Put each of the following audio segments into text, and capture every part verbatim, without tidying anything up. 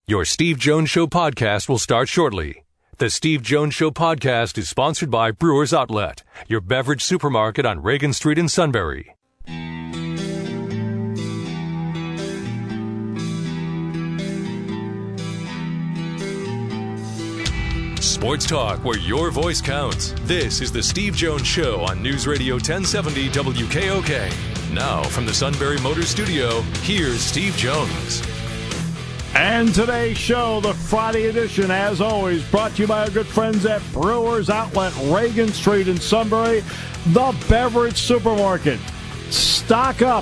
Your Steve Jones Show podcast will start shortly. The Steve Jones Show podcast is sponsored by Brewers Outlet, your beverage supermarket on Reagan Street in Sunbury. Sports talk where your voice counts. This is the Steve Jones Show on News Radio ten seventy W K O K. Now from the Sunbury Motors Studio, here's Steve Jones. And today's show, the Friday edition, as always, brought to you by our good friends at Brewers Outlet, Reagan Street in Sunbury, the beverage supermarket. Stock up.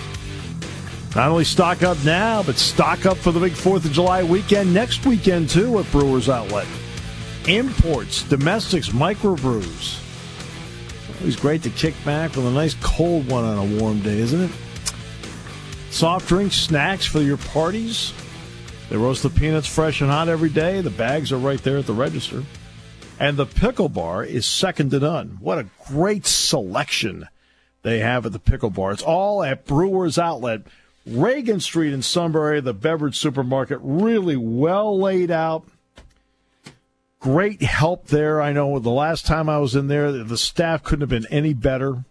Not only stock up now, but stock up for the big fourth of July weekend, next weekend, too, at Brewers Outlet. Imports, domestics, microbrews. Always great to kick back with a nice cold one on a warm day, isn't it? Soft drinks, snacks for your parties. They roast the peanuts fresh and hot every day. The bags are right there at the register. And the pickle bar is second to none. What a great selection they have at the pickle bar. It's all at Brewers Outlet, Reagan Street in Sunbury, the beverage supermarket. Really well laid out. Great help there. I know the last time I was in there, the staff couldn't have been any better.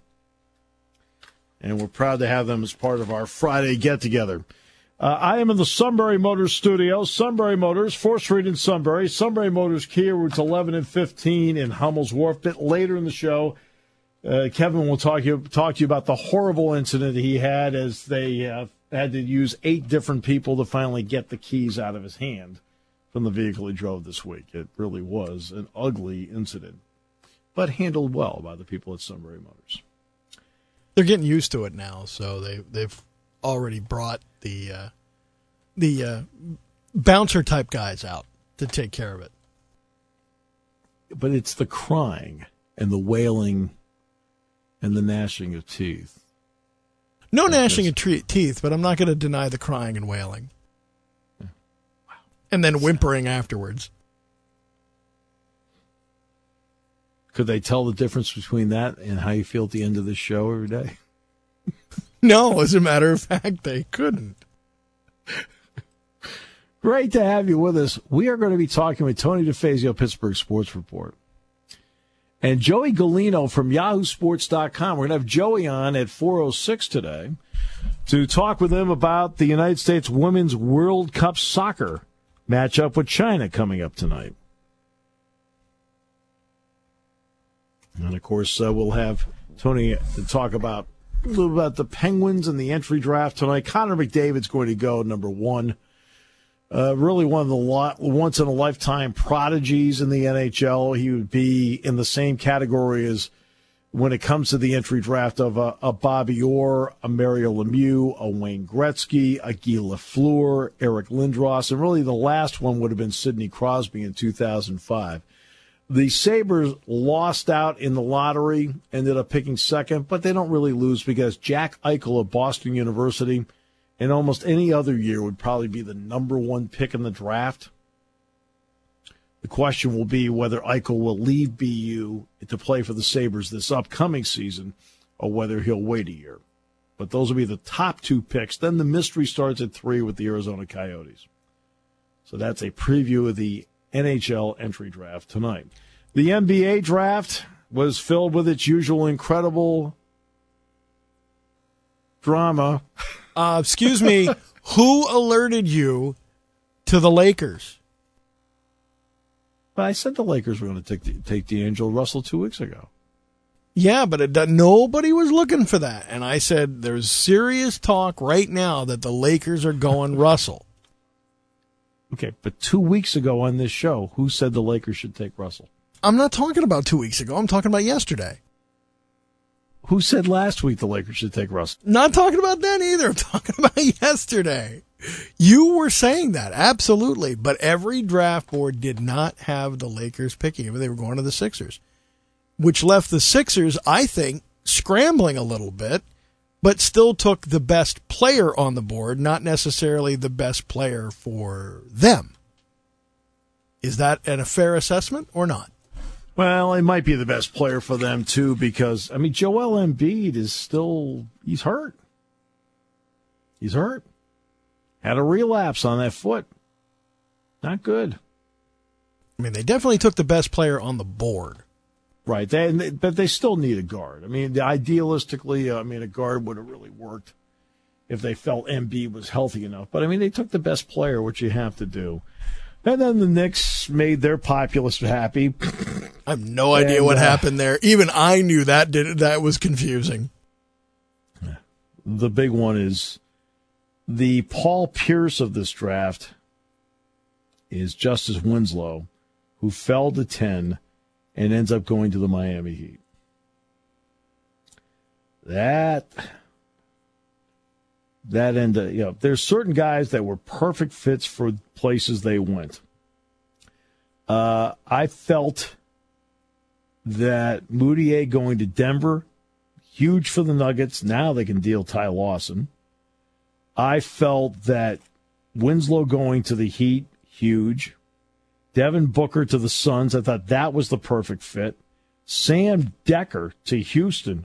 And we're proud to have them as part of our Friday get-together. Uh, I am in the Sunbury Motors studio. Sunbury Motors, fourth Street in Sunbury. Sunbury Motors Kia, routes eleven and fifteen in Hummel's Wharf. A bit later in the show, uh, Kevin will talk, you, talk to you about the horrible incident he had as they uh, had to use eight different people to finally get the keys out of his hand from the vehicle he drove this week. It really was an ugly incident, but handled well by the people at Sunbury Motors. They're getting used to it now, so they, they've already brought the uh, the uh, bouncer-type guys out to take care of it. But it's the crying and the wailing and the gnashing of teeth. No That's gnashing of tre- teeth, but I'm not going to deny the crying and wailing. Yeah. Wow. And then whimpering afterwards. Could they tell the difference between that and how you feel at the end of the show every day? No, as a matter of fact, they couldn't. Great to have you with us. We are going to be talking with Tony DeFazio, Pittsburgh Sports Report, and Joey Galino from Yahoo Sports dot com. We're going to have Joey on at four oh six today to talk with him about the United States Women's World Cup soccer matchup with China coming up tonight. And, of course, uh, we'll have Tony to talk about a little about the Penguins and the entry draft tonight. Connor McDavid's going to go number one. Uh, really one of the lo- once-in-a-lifetime prodigies in the N H L. He would be in the same category as when it comes to the entry draft of a, a Bobby Orr, a Mario Lemieux, a Wayne Gretzky, a Guy Lafleur, Eric Lindros, and really the last one would have been Sidney Crosby in two thousand five. The Sabres lost out in the lottery, ended up picking second, but they don't really lose because Jack Eichel of Boston University in almost any other year would probably be the number one pick in the draft. The question will be whether Eichel will leave B U to play for the Sabres this upcoming season or whether he'll wait a year. But those will be the top two picks. Then the mystery starts at three with the Arizona Coyotes. So that's a preview of the N H L entry draft tonight. The N B A draft was filled with its usual incredible drama. Uh, excuse me, who alerted you to the Lakers? But I said the Lakers were going to take take D'Angelo Russell two weeks ago. Yeah, but it, nobody was looking for that. And I said there's serious talk right now that the Lakers are going Russell. Okay, but two weeks ago on this show, who said the Lakers should take Russell? I'm not talking about two weeks ago. I'm talking about yesterday. Who said last week the Lakers should take Russell? Not talking about that either. I'm talking about yesterday. You were saying that, absolutely. But every draft board did not have the Lakers picking. They were going to the Sixers, which left the Sixers, I think, scrambling a little bit, but still took the best player on the board, not necessarily the best player for them. Is that an, a fair assessment or not? Well, it might be the best player for them, too, because, I mean, Joel Embiid is still, he's hurt. He's hurt. Had a relapse on that foot. Not good. I mean, they definitely took the best player on the board. Right, they, they, but they still need a guard. I mean, idealistically, I mean, a guard would have really worked if they felt Embiid was healthy enough. But, I mean, they took the best player, which you have to do. And then the Knicks made their populace happy. I have no idea and, what uh, happened there. Even I knew that did that was confusing. The big one is the Paul Pierce of this draft is Justice Winslow, who fell to ten and ends up going to the Miami Heat. That, that ended, you know, there's certain guys that were perfect fits for places they went. Uh, I felt that Moutier going to Denver, huge for the Nuggets. Now they can deal Ty Lawson. I felt that Winslow going to the Heat, huge. Devin Booker to the Suns, I thought that was the perfect fit. Sam Decker to Houston.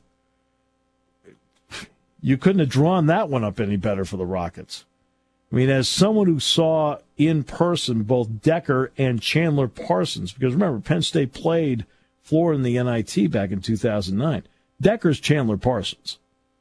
You couldn't have drawn that one up any better for the Rockets. I mean, as someone who saw in person both Decker and Chandler Parsons, because remember, Penn State played Florida in the N I T back in two thousand nine. Decker's Chandler Parsons.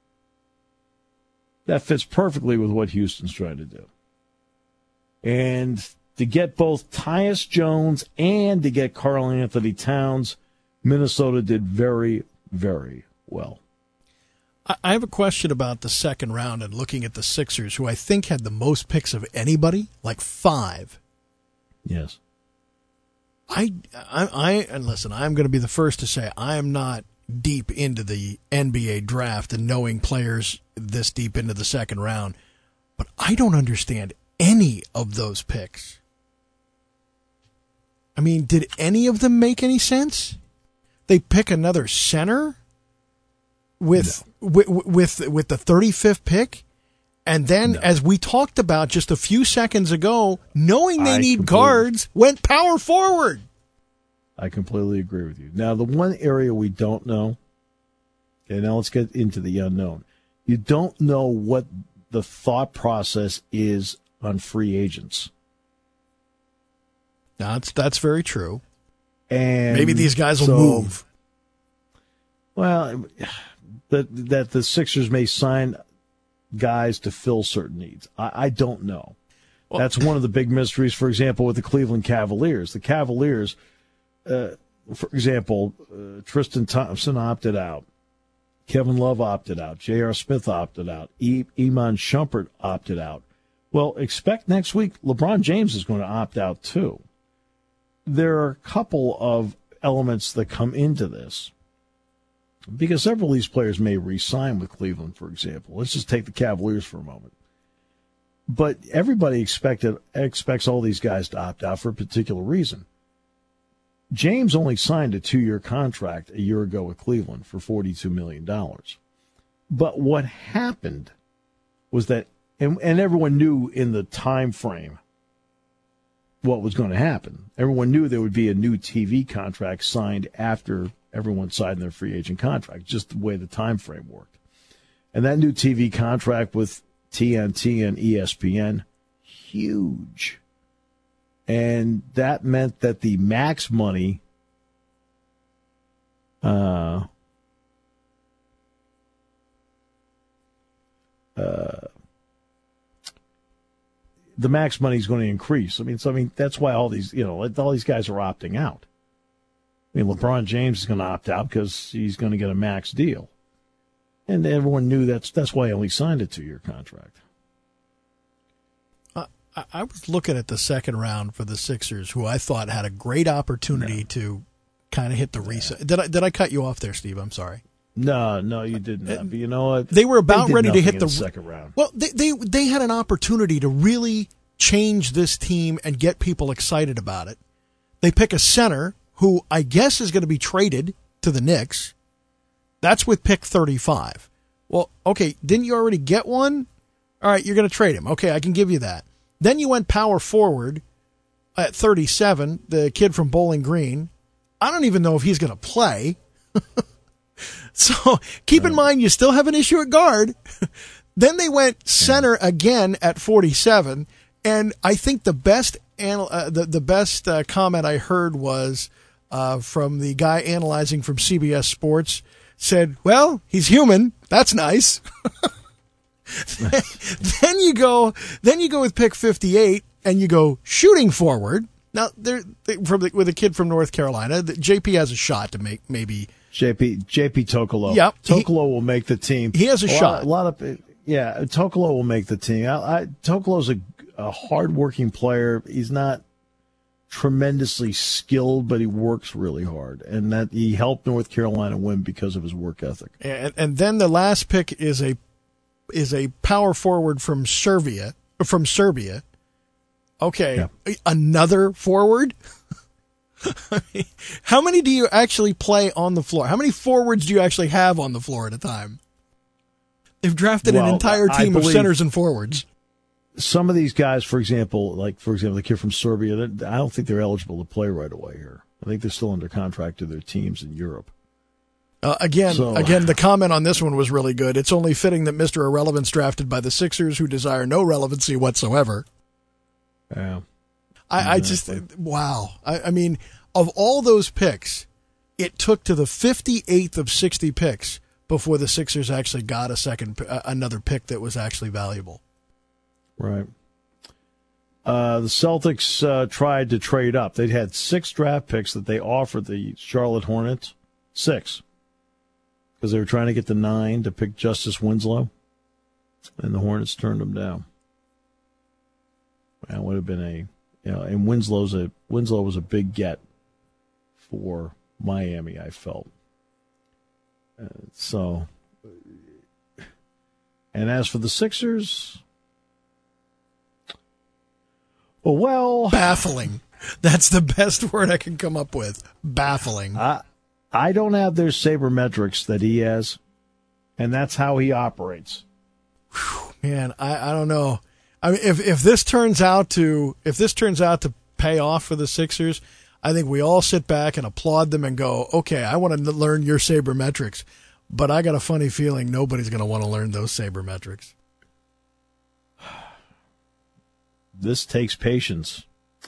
That fits perfectly with what Houston's trying to do. And to get both Tyus Jones and to get Karl Anthony Towns, Minnesota did very, very well. I have a question about the second round and looking at the Sixers, who I think had the most picks of anybody, like five. Yes. I, I, I and listen, I'm going to be the first to say I am not deep into the N B A draft and knowing players this deep into the second round, but I don't understand any of those picks. I mean, did any of them make any sense? They pick another center with no. with, with with the thirty-fifth pick, and then no. as we talked about just a few seconds ago, knowing they I need guards, went power forward. I completely agree with you. Now, the one area we don't know, okay, now let's get into the unknown. You don't know what the thought process is on free agents. That's that's very true. And maybe these guys will so, move. Well, that that the Sixers may sign guys to fill certain needs. I, I don't know. Well, that's one of the big mysteries. For example, with the Cleveland Cavaliers, the Cavaliers, uh, for example, uh, Tristan Thompson opted out, Kevin Love opted out, J R. Smith opted out, e- Iman Shumpert opted out. Well, expect next week LeBron James is going to opt out too. There are a couple of elements that come into this because several of these players may re-sign with Cleveland, for example. Let's just take the Cavaliers for a moment. But everybody expected expects all these guys to opt out for a particular reason. James only signed a two-year contract a year ago with Cleveland for forty-two million dollars. But what happened was that, and, and everyone knew in the time frame what was going to happen. Everyone knew there would be a new T V contract signed after everyone signed their free agent contract, just the way the time frame worked. And that new T V contract with T N T and E S P N, huge. And that meant that the max money uh, uh, the max money is going to increase. I mean, so I mean that's why all these, you know, all these guys are opting out. I mean, LeBron James is going to opt out because he's going to get a max deal, and everyone knew that's that's why he only signed a two-year contract. Uh, I, I was looking at the second round for the Sixers, who I thought had a great opportunity no. to kind of hit the reset. Yeah. Did I did I cut you off there, Steve? I'm sorry. No, no, you didn't. Uh, but you know what? They were about they ready to hit the, the second round. Well, they, they they had an opportunity to really change this team and get people excited about it. They pick a center who I guess is going to be traded to the Knicks. That's with pick thirty-five. Well, okay, didn't you already get one? All right, you're going to trade him. Okay, I can give you that. Then you went power forward at thirty-seven, the kid from Bowling Green. I don't even know if he's going to play. So keep in mind, you still have an issue at guard. Then they went center again at forty-seven. And I think the best anal- uh, the the best uh, comment I heard was uh, from the guy analyzing from C B S Sports. Said, "Well, he's human. That's nice." then you go, then you go with pick fifty-eight, and you go shooting forward. Now, they're, they, from the, with a kid from North Carolina, the, J P has a shot to make maybe J P J P Tokolo. Yep, Tokolo he, will make the team. He has a, a shot. Lot, a lot of yeah, Tokolo will make the team. I, I, Tokolo's a, a hardworking player. He's not tremendously skilled, but he works really hard, and that he helped North Carolina win because of his work ethic. And, and then the last pick is a is a power forward from Serbia. From Serbia. Okay, yeah. Another forward. I mean, how many do you actually play on the floor? How many forwards do you actually have on the floor at a time? They've drafted well, an entire team of centers and forwards. Some of these guys, for example, like, for example, the kid from Serbia, I don't think they're eligible to play right away here. I think they're still under contract to their teams in Europe. Uh, again, so, again, the comment on this one was really good. It's only fitting that Mister Irrelevant's drafted by the Sixers, who desire no relevancy whatsoever. Yeah. I, I just, wow. I, I mean, of all those picks, it took to the fifty-eighth of sixty picks before the Sixers actually got a second, uh, another pick that was actually valuable. Right. Uh, the Celtics uh, tried to trade up. They'd had six draft picks that they offered the Charlotte Hornets. Six. Because they were trying to get the nine to pick Justice Winslow. And the Hornets turned them down. That would have been a, you know, and Winslow's a, Winslow was a big get for Miami, I felt. Uh, so, and as for the Sixers, well, baffling. That's the best word I can come up with. Baffling. I, I don't have their sabermetrics that he has, and that's how he operates. Whew, man, I, I don't know. I mean, if if this turns out to if this turns out to pay off for the Sixers, I think we all sit back and applaud them and go, okay, I want to learn your sabermetrics, but I got a funny feeling nobody's going to want to learn those sabermetrics. This takes patience.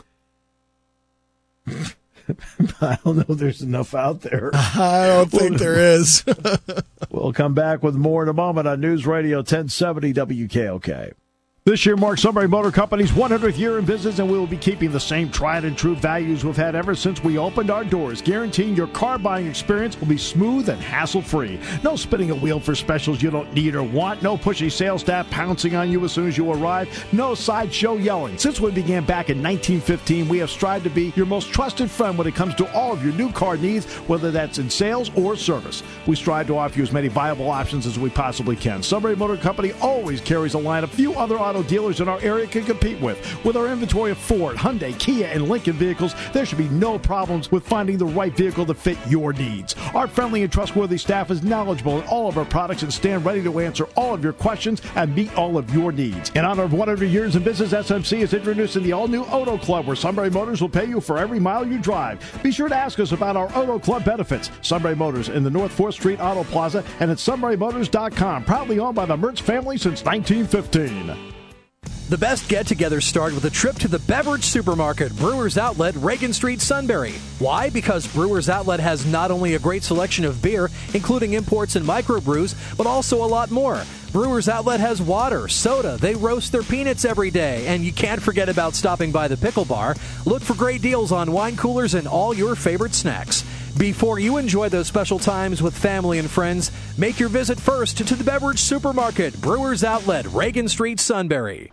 I don't know if there's enough out there. I don't think there is. We'll come back with more in a moment on News Radio ten seventy W K O K. This year marks Sunbury Motor Company's one hundredth year in business, and we will be keeping the same tried and true values we've had ever since we opened our doors, guaranteeing your car buying experience will be smooth and hassle-free. No spinning a wheel for specials you don't need or want. No pushy sales staff pouncing on you as soon as you arrive. No sideshow yelling. Since we began back in nineteen fifteen, we have strived to be your most trusted friend when it comes to all of your new car needs, whether that's in sales or service. We strive to offer you as many viable options as we possibly can. Sunbury Motor Company always carries a line of few other auto dealers in our area can compete with. With our inventory of Ford, Hyundai, Kia, and Lincoln vehicles, there should be no problems with finding the right vehicle to fit your needs. Our friendly and trustworthy staff is knowledgeable in all of our products and stand ready to answer all of your questions and meet all of your needs. In honor of one hundred years in business, S M C is introducing the all-new Auto Club, where Sunbury Motors will pay you for every mile you drive. Be sure to ask us about our Auto Club benefits. Sunbury Motors in the North fourth Street Auto Plaza and at sunbury motors dot com. Proudly owned by the Mertz family since nineteen fifteen. The best get-togethers start with a trip to the beverage supermarket, Brewers Outlet, Reagan Street, Sunbury. Why? Because Brewers Outlet has not only a great selection of beer, including imports and microbrews, but also a lot more. Brewers Outlet has water, soda, they roast their peanuts every day, and you can't forget about stopping by the Pickle Bar. Look for great deals on wine coolers and all your favorite snacks. Before you enjoy those special times with family and friends, make your visit first to the beverage supermarket, Brewers Outlet, Reagan Street, Sunbury.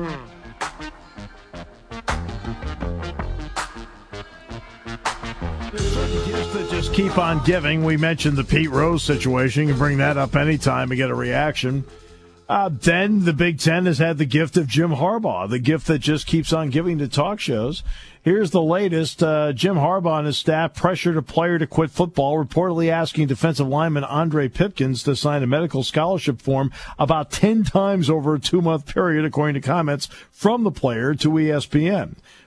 Just keep on giving. We mentioned the Pete Rose situation. You can bring that up anytime and get a reaction. Uh, then the Big Ten has had the gift of Jim Harbaugh, the gift that just keeps on giving to talk shows. Here's the latest. Uh, Jim Harbaugh and his staff pressured a player to quit football, reportedly asking defensive lineman Andre Pipkins to sign a medical scholarship form about ten times over a two-month period, according to comments from the player to E S P N.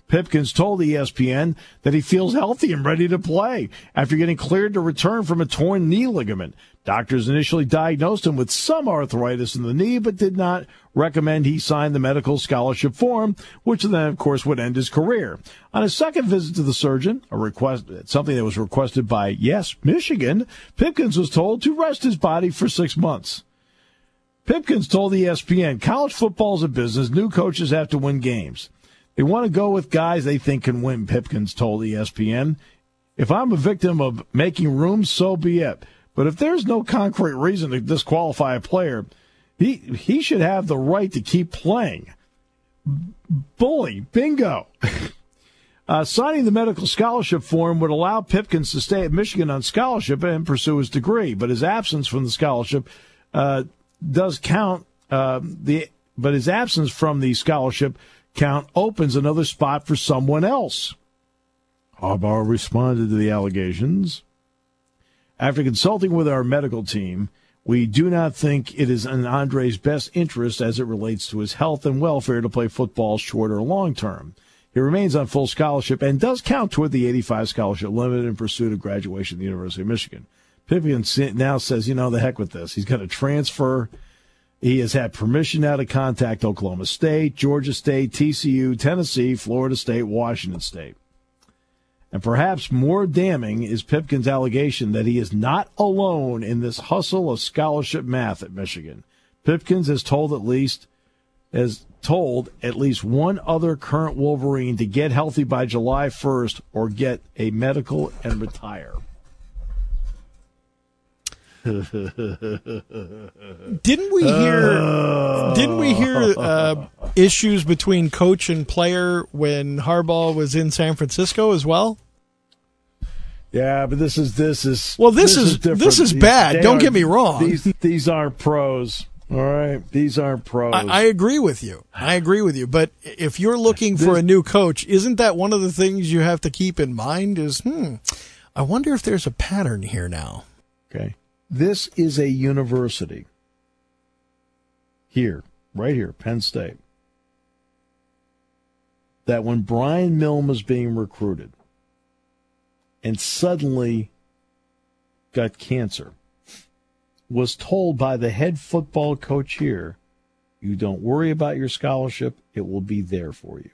Pipkins told E S P N that he feels healthy and ready to play after getting cleared to return from a torn knee ligament. Doctors initially diagnosed him with some arthritis in the knee, but did not recommend he sign the medical scholarship form, which then, of course, would end his career. On his second visit to the surgeon, a request, something that was requested by, yes, Michigan, Pipkins was told to rest his body for six months. Pipkins told E S P N, college football is a business. New coaches have to win games. They want to go with guys they think can win, Pipkins told E S P N. If I'm a victim of making room, so be it. But if there's no concrete reason to disqualify a player, he he should have the right to keep playing. Bully, bingo. uh, signing the medical scholarship form would allow Pipkins to stay at Michigan on scholarship and pursue his degree, but his absence from the scholarship uh, does count. Uh, the but his absence from the scholarship count opens another spot for someone else. Harbaugh responded to the allegations. After consulting with our medical team, we do not think it is in Andre's best interest as it relates to his health and welfare to play football short or long term. He remains on full scholarship and does count toward the eighty-five scholarship limit in pursuit of graduation at the University of Michigan. Pipkins now says, you know, the heck with this. He's going to transfer. He has had permission now to contact Oklahoma State, Georgia State, T C U, Tennessee, Florida State, Washington State. And perhaps more damning is Pipkins' allegation that he is not alone in this hustle of scholarship math at Michigan. Pipkins has told at least has told at least one other current Wolverine to get healthy by July first or get a medical and retire. Didn't we hear? Uh, didn't we hear uh, issues between coach and player when Harbaugh was in San Francisco as well? Yeah, but this is this is well. This, this is, is different. This is these, bad. Don't are, get me wrong. These these aren't pros. All right, these aren't pros. I, I agree with you. I agree with you. But if you're looking for this, a new coach, isn't that one of the things you have to keep in mind? Is hmm, I wonder if there's a pattern here now. Okay. This is a university here, right here, Penn State, that when Brian Milne was being recruited and suddenly got cancer, was told by the head football coach here, you don't worry about your scholarship, it will be there for you,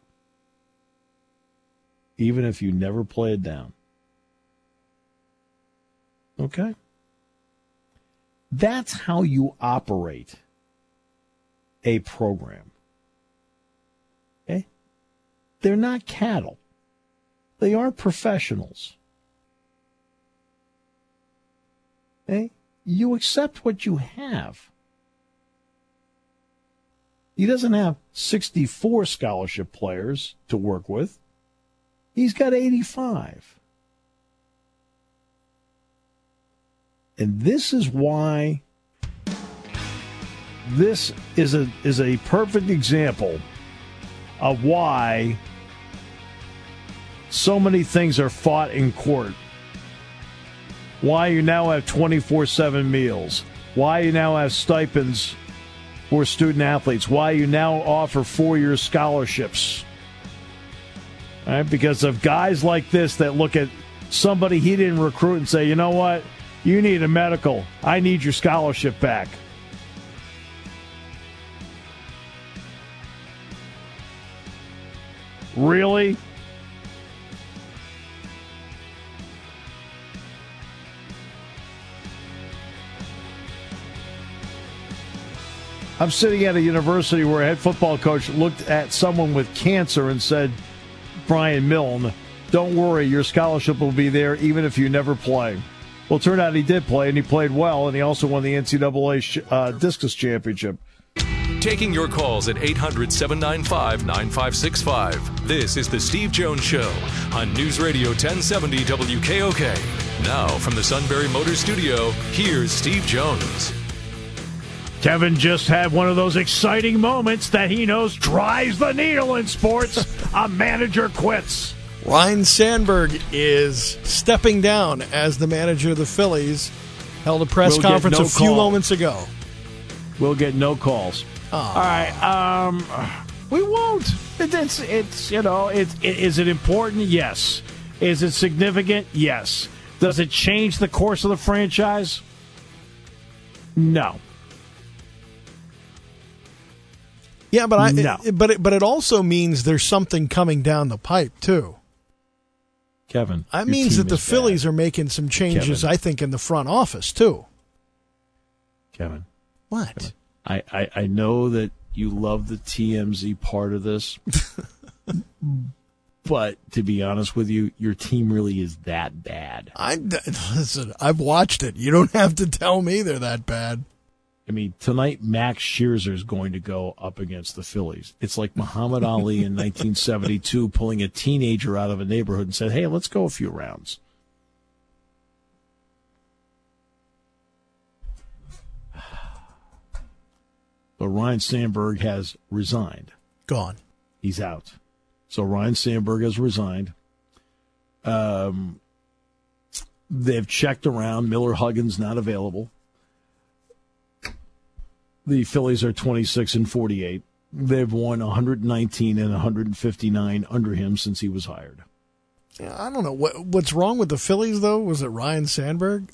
even if you never play it down. Okay? That's how you operate a program. Okay? They're not cattle. They aren't professionals. Okay? You accept what you have. He doesn't have sixty-four scholarship players to work with. He's got eighty-five. And this is why this is a is a perfect example of why so many things are fought in court. Why you now have twenty-four seven meals. Why you now have stipends for student athletes. Why you now offer four-year scholarships. All right, because of guys like this that look at somebody he didn't recruit and say, you know what? You need a medical. I need your scholarship back. Really? I'm sitting at a university where a head football coach looked at someone with cancer and said, Brian Milne, don't worry, your scholarship will be there even if you never play. Well, it turned out he did play, and he played well, and he also won the N C double A uh, discus championship. Taking your calls at eight hundred, seven nine five, nine five six five. This is the Steve Jones Show on News Radio ten seventy W K O K. Now, from the Sunbury Motors Studio, here's Steve Jones. Kevin just had one of those exciting moments that he knows drives the needle in sports. A manager quits. Ryne Sandberg is stepping down as the manager of the Phillies. Held a press we'll conference no a few call. moments ago. We'll get no calls. Aww. All right. Um, we won't. It, it's, it's, you know, it's, it, is it important? Yes. Is it significant? Yes. Does it change the course of the franchise? No. Yeah, but I, no. it, but it, but it also means there's something coming down the pipe too. Kevin, that means that the Phillies bad. are making some changes. Kevin. I think in the front office too. Kevin, what? Kevin, I, I I know that you love the T M Z part of this, but to be honest with you, your team really is that bad. I listen. I've watched it. You don't have to tell me they're that bad. I mean, tonight Max Scherzer is going to go up against the Phillies. It's like Muhammad Ali in nineteen seventy-two pulling a teenager out of a neighborhood and said, hey, let's go a few rounds. But Ryan Sandberg has resigned. Gone. He's out. So Ryan Sandberg has resigned. Um, they've checked around. Miller Huggins not available. The Phillies are twenty-six and forty-eight. They've won one hundred nineteen and one hundred fifty-nine under him since he was hired. Yeah, I don't know what what's wrong with the Phillies though. Was it Ryan Sandberg?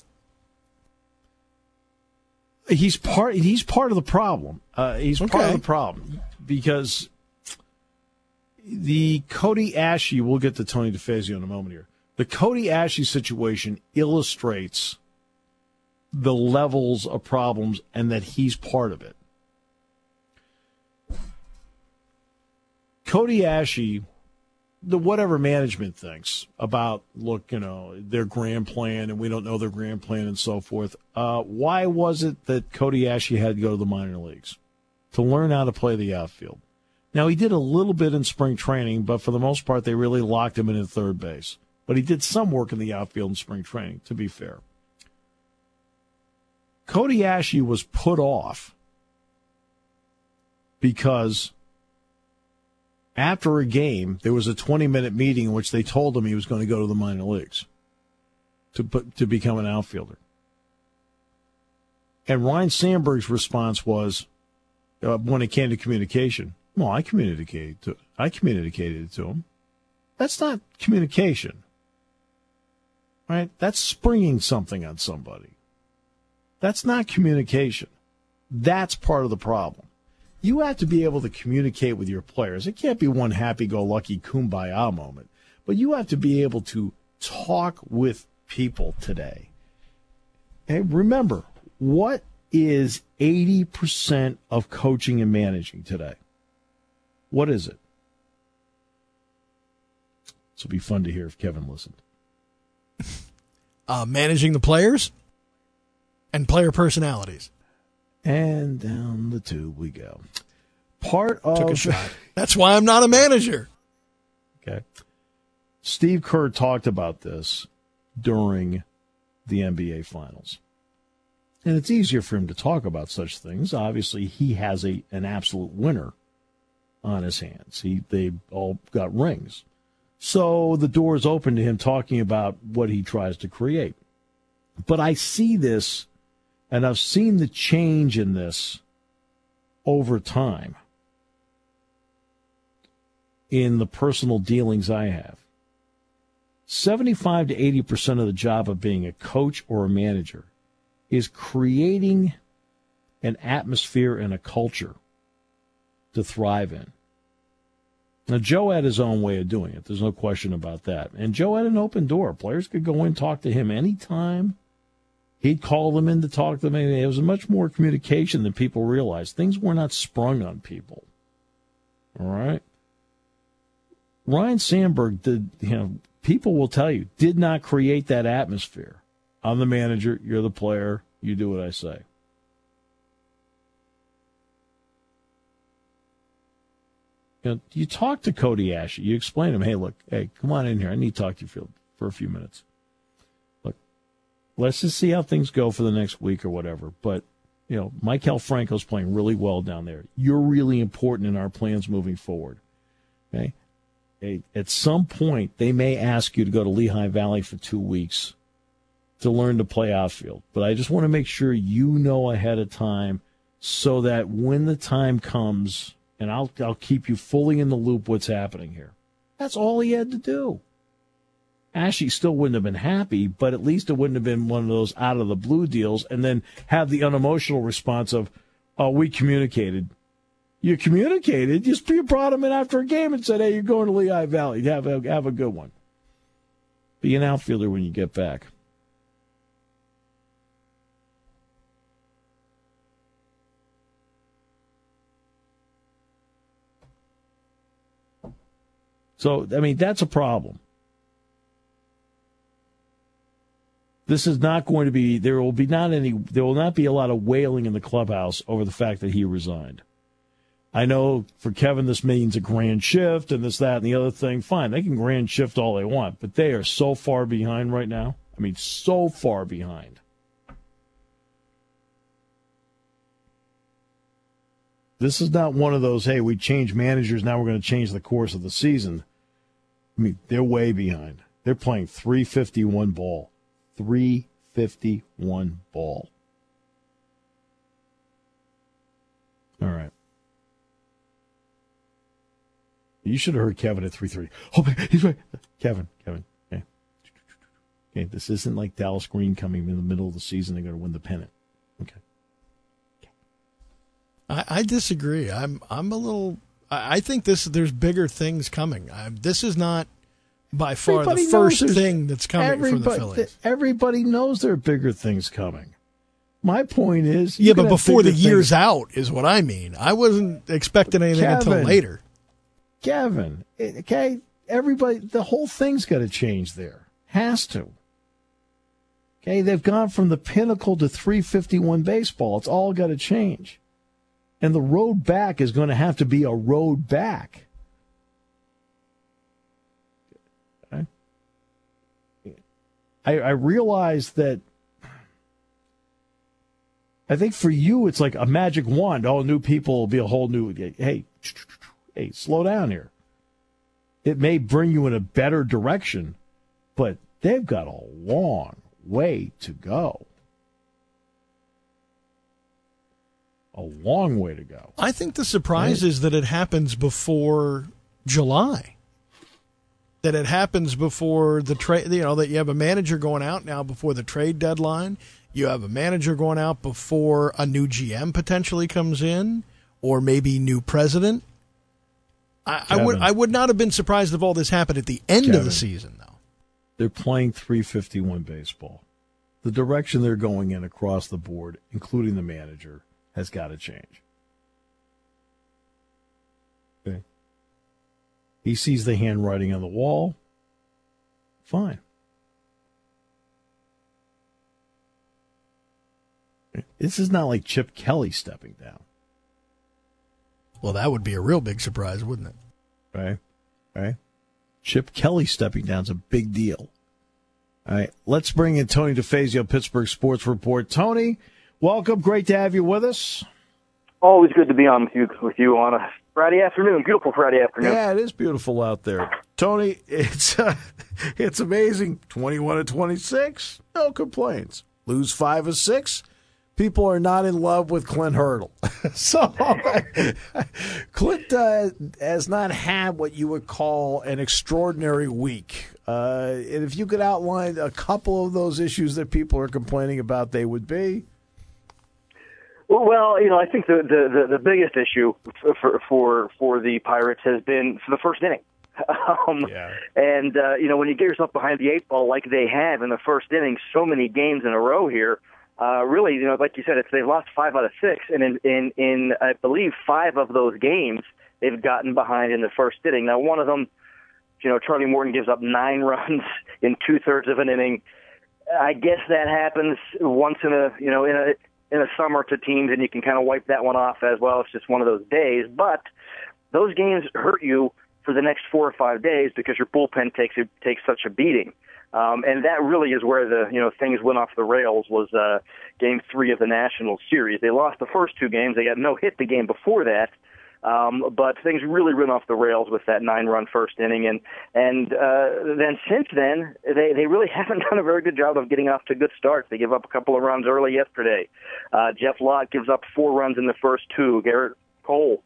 He's part. He's part of the problem. Uh, he's okay. part of the problem because the Cody Ashley. We'll get to Tony DeFazio in a moment here. The Cody Ashley situation illustrates the levels of problems and that he's part of it. Cody Ashley, the whatever management thinks about, look, you know, their grand plan and we don't know their grand plan and so forth. Uh, why was it that Cody Ashley had to go to the minor leagues? To learn how to play the outfield. Now, he did a little bit in spring training, but for the most part, they really locked him in at third base. But he did some work in the outfield in spring training, to be fair. Cody Ashley was put off because after a game, there was a twenty-minute meeting in which they told him he was going to go to the minor leagues to put, to become an outfielder. And Ryan Sandberg's response was, uh, when it came to communication, well, I communicated to I communicated it to him. That's not communication, right? That's springing something on somebody. That's not communication. That's part of the problem. You have to be able to communicate with your players. It can't be one happy-go-lucky kumbaya moment, but you have to be able to talk with people today. Hey, remember, what is eighty percent of coaching and managing today? What is it? This will be fun to hear if Kevin listened. Uh, managing the players? And player personalities. And down the tube we go. Part of... Took a shot. That's why I'm not a manager. Okay. Steve Kerr talked about this during the N B A Finals. And it's easier for him to talk about such things. Obviously, he has a an absolute winner on his hands. He They all got rings. So the door is open to him talking about what he tries to create. But I see this... And I've seen the change in this over time in the personal dealings I have. seventy-five to eighty percent of the job of being a coach or a manager is creating an atmosphere and a culture to thrive in. Now, Joe had his own way of doing it. There's no question about that. And Joe had an open door. Players could go in, talk to him anytime. He'd call them in to talk to them. It was much more communication than people realized. Things were not sprung on people. All right? Ryan Sandberg did, you know, people will tell you, did not create that atmosphere. I'm the manager, you're the player, you do what I say. You know, you talk to Cody Ashley, you explain to him, hey, look, hey, come on in here. I need to talk to you for, for a few minutes. Let's just see how things go for the next week or whatever. But, you know, Maikel Franco's playing really well down there. You're really important in our plans moving forward. Okay? Hey, at some point, they may ask you to go to Lehigh Valley for two weeks to learn to play outfield. But I just want to make sure you know ahead of time so that when the time comes and I'll I'll keep you fully in the loop what's happening here. That's all he had to do. Ashley still wouldn't have been happy, but at least it wouldn't have been one of those out-of-the-blue deals and then have the unemotional response of, oh, we communicated. You communicated. Just you brought him in after a game and said, hey, you're going to Lehigh Valley. Have a, have a good one. Be an outfielder when you get back. So, I mean, that's a problem. This is not going to be, there will be not any, there will not be a lot of wailing in the clubhouse over the fact that he resigned. I know for Kevin this means a grand shift and this, that, and the other thing. Fine, they can grand shift all they want, but they are so far behind right now. I mean, so far behind. This is not one of those, hey, we changed managers, now we're going to change the course of the season. I mean, they're way behind. They're playing three fifty-one ball. three fifty-one ball. All right. You should have heard Kevin at three thirty. Oh, he's right. Kevin, Kevin. Okay. Okay, this isn't like Dallas Green coming in the middle of the season. They're going to win the pennant. Okay. okay. I, I disagree. I'm I'm a little. I, I think this. There's bigger things coming. I, this is not by far everybody the first knows thing that's coming from the Phillies. Everybody knows there are bigger things coming. My point is, yeah, but before the year's things. out is what I mean. I wasn't expecting anything Kevin, until later. Kevin, okay, everybody, the whole thing's got to change there. Has to. Okay, they've gone from the pinnacle to three fifty-one baseball. It's all got to change. And the road back is going to have to be a road back. Okay. I, I realize that I think for you it's like a magic wand. All new people will be a whole new, hey, hey, slow down here. It may bring you in a better direction, but they've got a long way to go. A long way to go. I think the surprise right. is that it happens before July. That it happens before the trade, you know, that you have a manager going out now before the trade deadline. You have a manager going out before a new G M potentially comes in, or maybe new president. I, I would I would not have been surprised if all this happened at the end Kevin, of the season, though. They're playing three fifty-one baseball. The direction they're going in across the board, including the manager, has got to change. Okay. He sees the handwriting on the wall. Fine. This is not like Chip Kelly stepping down. Well, that would be a real big surprise, wouldn't it? Right. Right. Chip Kelly stepping down is a big deal. All right. Let's bring in Tony DeFazio, Pittsburgh Sports Report. Tony, welcome. Great to have you with us. Always good to be on with you, with you on a Friday afternoon. Beautiful Friday afternoon. Yeah, it is beautiful out there. Tony, it's uh, it's amazing. twenty-one to twenty-six, no complaints. Lose five or six. People are not in love with Clint Hurdle. so Clint uh, has not had what you would call an extraordinary week. Uh, and if you could outline a couple of those issues that people are complaining about, they would be. Well, you know, I think the the, the, the biggest issue for, for for the Pirates has been for the first inning. Um, yeah. And, uh, you know, when you get yourself behind the eight ball like they have in the first inning, so many games in a row here, Uh, really, you know, like you said, it's they've lost five out of six, and in, in, in I believe five of those games they've gotten behind in the first inning. Now, one of them, you know, Charlie Morton gives up nine runs in two thirds of an inning. I guess that happens once in a, you know, in a in a summer to teams, and you can kind of wipe that one off as well. It's just one of those days. But those games hurt you for the next four or five days because your bullpen takes takes such a beating. Um, and that really is where the you know things went off the rails was uh, Game Three of the National Series. They lost the first two games. They got no hit the game before that, um, but things really went off the rails with that nine-run first inning. And and uh, then since then, they they really haven't done a very good job of getting off to good starts. They give up a couple of runs early yesterday. Uh, Jeff Lott gives up four runs in the first two. Garrett Cole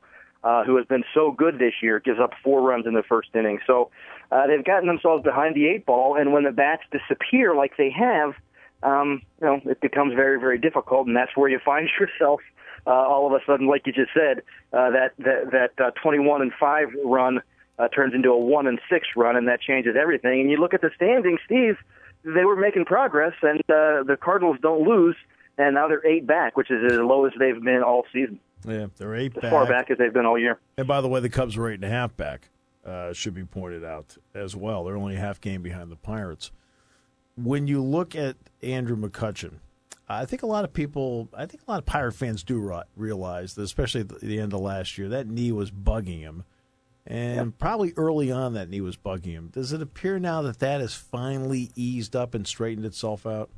uh, who has been so good this year, gives up four runs in the first inning. So uh, they've gotten themselves behind the eight ball, and when the bats disappear like they have, um, you know, it becomes very, very difficult, and that's where you find yourself uh, all of a sudden, like you just said, uh, that that, that uh, twenty-one and five run uh, turns into a one and six run, and that changes everything. And you look at the standings, Steve. They were making progress, and uh, the Cardinals don't lose, and now they're eight back, which is as low as they've been all season. Yeah, they're eight as back. As far back as they've been all year. And by the way, the Cubs were eight and a half back, uh, should be pointed out as well. They're only a half game behind the Pirates. When you look at Andrew McCutchen, I think a lot of people, I think a lot of Pirate fans do realize that, especially at the end of last year, that knee was bugging him. And yep. probably early on that knee was bugging him. Does it appear now that that has finally eased up and straightened itself out?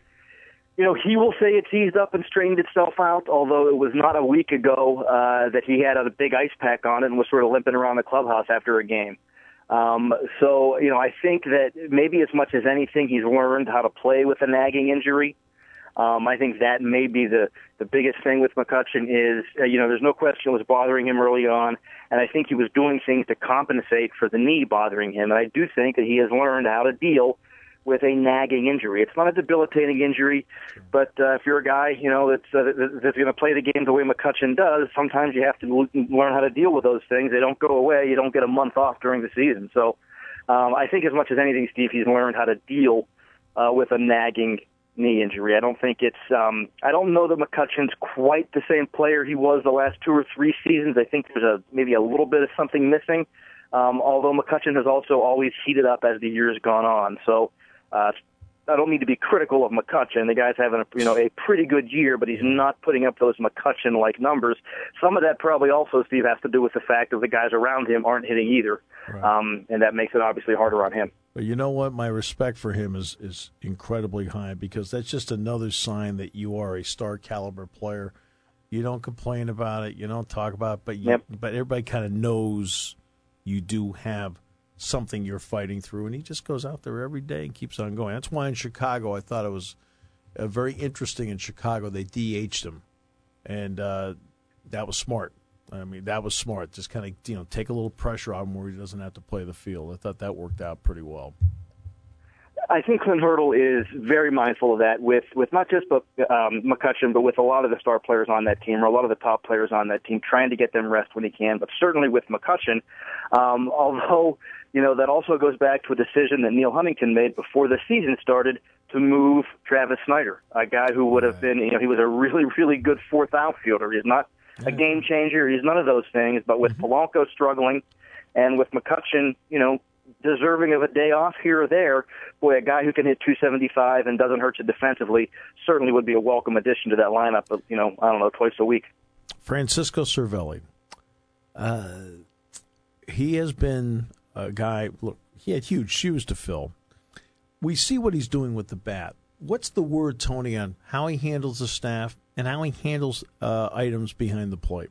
You know, he will say it's eased up and straightened itself out, although it was not a week ago uh, that he had a big ice pack on it and was sort of limping around the clubhouse after a game. Um, so, you know, I think that maybe as much as anything, he's learned how to play with a nagging injury. Um, I think that may be the, the biggest thing with McCutchen is, uh, you know, there's no question it was bothering him early on, and I think he was doing things to compensate for the knee bothering him. And I do think that he has learned how to deal with a nagging injury. It's not a debilitating injury, but uh, if you're a guy, you know, that's, uh, that's going to play the game the way McCutchen does, sometimes you have to learn how to deal with those things. They don't go away. You don't get a month off during the season. So um, I think as much as anything, Steve, he's learned how to deal uh, with a nagging knee injury. I don't think it's, um, I don't know that McCutchen's quite the same player he was the last two or three seasons. I think there's a maybe a little bit of something missing, um, although McCutchen has also always heated up as the years gone on. So uh, I don't need to be critical of McCutchen. The guy's having a, you know, a pretty good year, but he's not putting up those McCutchen-like numbers. Some of that probably also, Steve, has to do with the fact that the guys around him aren't hitting either, right. um, and that makes it obviously harder on him. But you know what? My respect for him is, is incredibly high because that's just another sign that you are a star-caliber player. You don't complain about it. You don't talk about it, but, you, yep. but everybody kind of knows you do have something you're fighting through, and he just goes out there every day and keeps on going. That's why in Chicago I thought it was uh, very interesting in Chicago. They D H'd him, and uh, that was smart. I mean, that was smart. Just kind of, you know, take a little pressure on him where he doesn't have to play the field. I thought that worked out pretty well. I think Clint Hurdle is very mindful of that with, with not just um, McCutchen, but with a lot of the star players on that team, or a lot of the top players on that team, trying to get them rest when he can, but certainly with McCutchen. Um, although, you know, that also goes back to a decision that Neil Huntington made before the season started to move Travis Snyder, a guy who would have been, you know, he was a really, really good fourth outfielder. He's not a game changer. He's none of those things. But with mm-hmm. Polanco struggling and with McCutchen, you know, deserving of a day off here or there, boy, a guy who can hit two seventy-five and doesn't hurt you defensively certainly would be a welcome addition to that lineup, but, you know, I don't know, twice a week. Francisco Cervelli. Uh, he has been a guy, look, he had huge shoes to fill. We see what he's doing with the bat. What's the word, Tony, on how he handles the staff and how he handles uh, items behind the plate?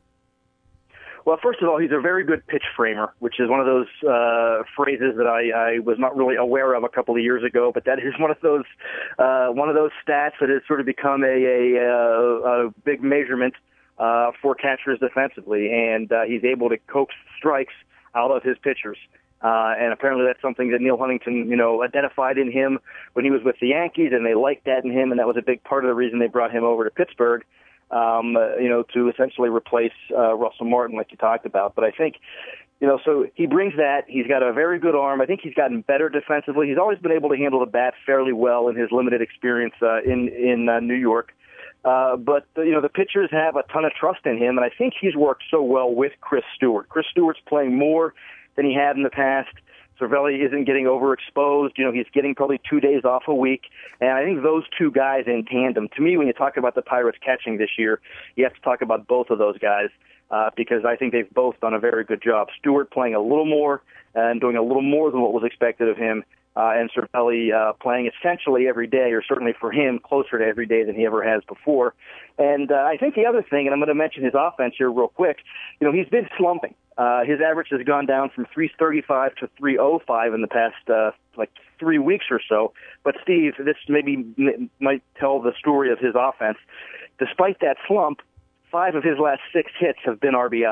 Well, first of all, he's a very good pitch framer, which is one of those uh, phrases that I, I was not really aware of a couple of years ago. But that is one of those uh, one of those stats that has sort of become a, a, a, a big measurement uh, for catchers defensively, and uh, he's able to coax strikes out of his pitchers. Uh, and apparently that's something that Neil Huntington, you know, identified in him when he was with the Yankees, and they liked that in him, and that was a big part of the reason they brought him over to Pittsburgh. Um, uh, you know, to essentially replace uh, Russell Martin, like you talked about. But I think, you know, so he brings that. He's got a very good arm. I think he's gotten better defensively. He's always been able to handle the bat fairly well in his limited experience uh, in in uh, New York. Uh, but uh, you know, the pitchers have a ton of trust in him, and I think he's worked so well with Chris Stewart. Chris Stewart's playing more than he had in the past. Cervelli isn't getting overexposed. You know, he's getting probably two days off a week. And I think those two guys in tandem, to me, when you talk about the Pirates catching this year, you have to talk about both of those guys uh, because I think they've both done a very good job. Stewart playing a little more and doing a little more than what was expected of him, uh, and Cervelli uh, playing essentially every day, or certainly for him, closer to every day than he ever has before. And uh, I think the other thing, and I'm going to mention his offense here real quick, you know, he's been slumping. Uh, his average has gone down from three thirty-five to three oh five in the past, uh, like three weeks or so. But Steve, this maybe m- might tell the story of his offense. Despite that slump, five of his last six hits have been R B Is.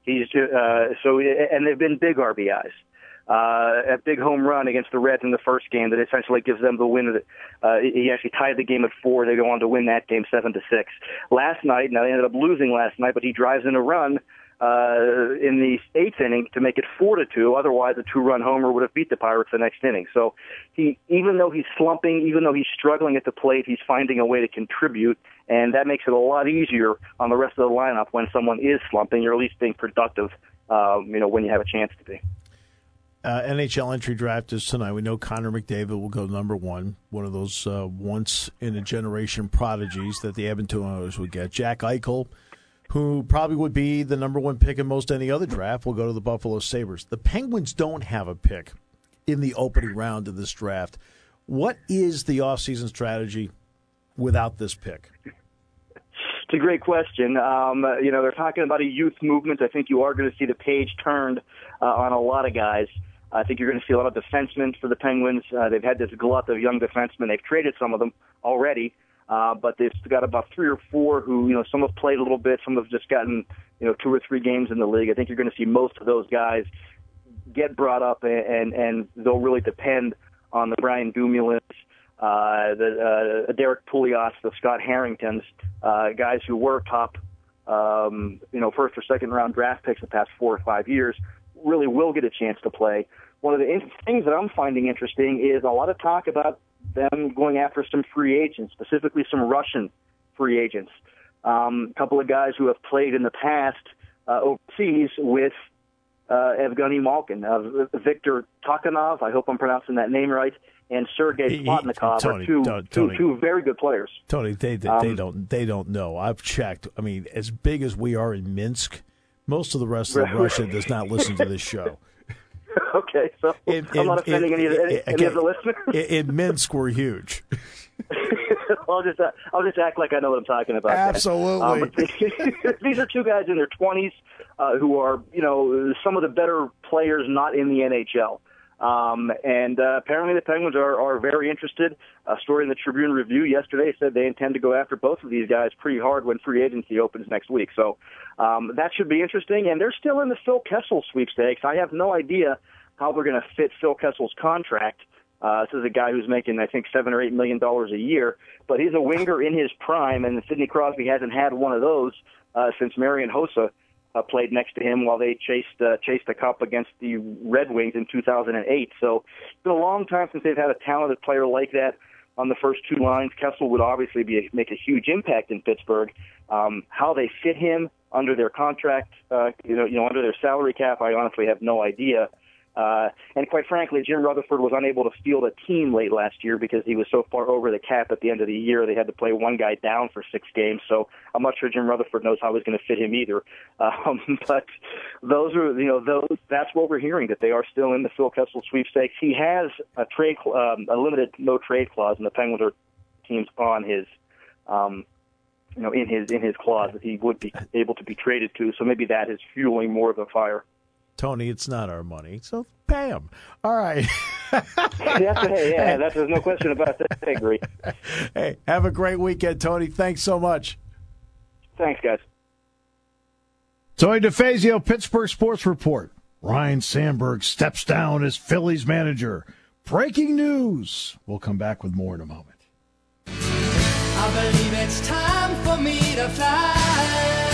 He's uh, so, and they've been big R B Is. Uh, a big home run against the Reds in the first game that essentially gives them the win. Of the, uh, he actually tied the game at four. They go on to win that game seven to six. Last night, now they ended up losing last night, but he drives in a run uh, in the eighth inning to make it four to two. Otherwise, a two-run homer would have beat the Pirates the next inning. So he, even though he's slumping, even though he's struggling at the plate, he's finding a way to contribute, and that makes it a lot easier on the rest of the lineup when someone is slumping, or at least being productive. Uh, you know, when you have a chance to be. Uh, N H L entry draft is tonight. We know Connor McDavid will go number one, one of those uh, once-in-a-generation prodigies that the Edmonton Oilers would get. Jack Eichel, who probably would be the number one pick in most any other draft, will go to the Buffalo Sabres. The Penguins don't have a pick in the opening round of this draft. What is the offseason strategy without this pick? It's a great question. Um, you know, they're talking about a youth movement. I think you are going to see the page turned uh, on a lot of guys. I think you're going to see a lot of defensemen for the Penguins. Uh, they've had this glut of young defensemen. They've traded some of them already, uh, but they've got about three or four who, you know, some have played a little bit, some have just gotten, you know, two or three games in the league. I think you're going to see most of those guys get brought up, and and, and they'll really depend on the Brian Dumoulin's, uh, the uh, Derek Pouliot, the Scott Harringtons, uh, guys who were top, um, you know, first or second round draft picks the past four or five years, really will get a chance to play. One of the in- things that I'm finding interesting is a lot of talk about them going after some free agents, specifically some Russian free agents. Um, a couple of guys who have played in the past uh, overseas with uh, Evgeny Malkin, uh, Victor Takhanov, I hope I'm pronouncing that name right, and Sergei Slotnikov Tony, are two, Tony, two, two very good players. Tony, they they, um, they don't they don't know. I've checked. I mean, as big as we are in Minsk, most of the rest of Right. Russia does not listen to this show. Okay, so In, I'm not offending in, any, of the, any, in, any of the listeners. In, in Minsk, we're huge. I'll just uh, I'll just act like I know what I'm talking about. Absolutely. Um, but these are two guys in their twenties uh, who are, you know, some of the better players not in the N H L. Um, and uh, apparently the Penguins are, are very interested. A story in the Tribune Review yesterday said they intend to go after both of these guys pretty hard when free agency opens next week. So um, that should be interesting. And they're still in the Phil Kessel sweepstakes. I have no idea how they're going to fit Phil Kessel's contract. Uh, this is a guy who's making, I think, seven or eight million dollars a year, but he's a winger in his prime, and Sidney Crosby hasn't had one of those uh, since Marian Hossa uh, played next to him while they chased uh, chased a cup against the Red Wings in two thousand eight. So it's been a long time since they've had a talented player like that on the first two lines. Kessel would obviously be a, make a huge impact in Pittsburgh. Um, how they fit him under their contract, uh, you know, you know, under their salary cap, I honestly have no idea. Uh, and quite frankly, Jim Rutherford was unable to field a team late last year because he was so far over the cap at the end of the year. They had to play one guy down for six games. So I'm not sure Jim Rutherford knows how he's going to fit him either. Um, but those are, you know, those, that's what we're hearing, that they are still in the Phil Kessel sweepstakes. He has a trade, um, a limited no trade clause, and the Penguins are teams on his, um, you know, in his, in his clause that he would be able to be traded to. So maybe that is fueling more of the fire. Tony, it's not our money, so pay him. All right. yeah, hey, yeah, that's, there's no question about that. I agree. Hey, have a great weekend, Tony. Thanks so much. Thanks, guys. Tony DeFazio, Pittsburgh Sports Report. Ryan Sandberg steps down as Phillies manager. Breaking news. We'll come back with more in a moment. I believe it's time for me to fly.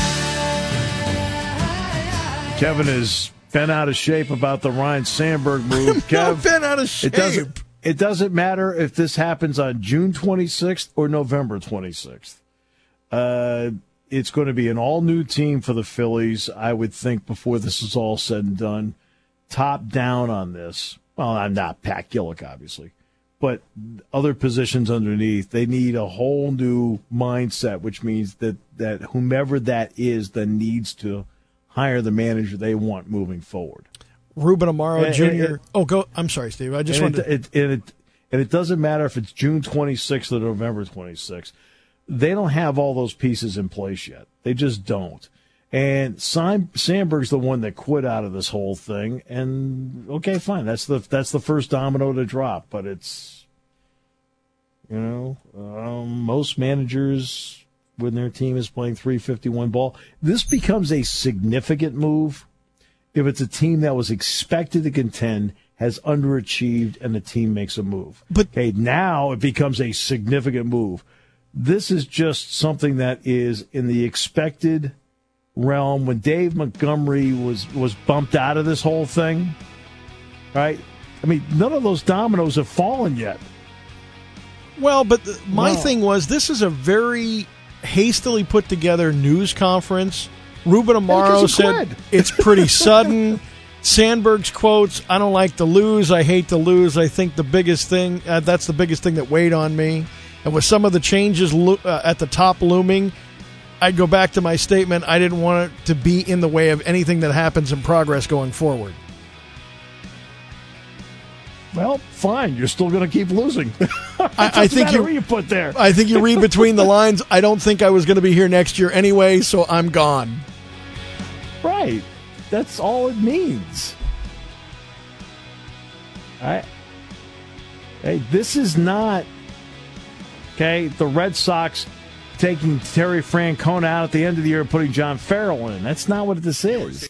Kevin has been out of shape about the Ryan Sandberg move. Kev, been out of shape. It doesn't, it doesn't matter if this happens on June twenty-sixth or November twenty-sixth. Uh, it's going to be an all-new team for the Phillies, I would think, before this is all said and done. Top down on this. Well, I'm not Pat Gillick, obviously, but other positions underneath. They need a whole new mindset, which means that, that whomever that is then needs to hire the manager they want moving forward. Ruben Amaro and, Junior And, and, oh, go. I'm sorry, Steve. I just and wanted. It, it, and, it, and it doesn't matter if it's June twenty-sixth or November twenty-sixth. They don't have all those pieces in place yet. They just don't. And Sam, Sandberg's the one that quit out of this whole thing. And okay, fine. That's the that's the first domino to drop. But it's, you know, um, most managers when their team is playing three fifty-one ball. This becomes a significant move if it's a team that was expected to contend, has underachieved, and the team makes a move. But okay, now it becomes a significant move. This is just something that is in the expected realm. When Dave Montgomery was, was bumped out of this whole thing, right? I mean, none of those dominoes have fallen yet. Well, but the, my no. thing was, this is a very hastily put together news conference. Ruben Amaro said quit. it's pretty sudden. Sandberg's quotes, I don't like to lose. I hate to lose. I think the biggest thing, uh, that's the biggest thing that weighed on me. And with some of the changes lo- uh, at the top looming, I'd go back to my statement. I didn't want it to be in the way of anything that happens in progress going forward. Well, fine. You're still going to keep losing. I, I think you, you put there. I think you read between the lines. I don't think I was going to be here next year anyway, so I'm gone. Right. That's all it means. I, hey, this is not, okay, the Red Sox taking Terry Francona out at the end of the year and putting John Farrell in. That's not what this is.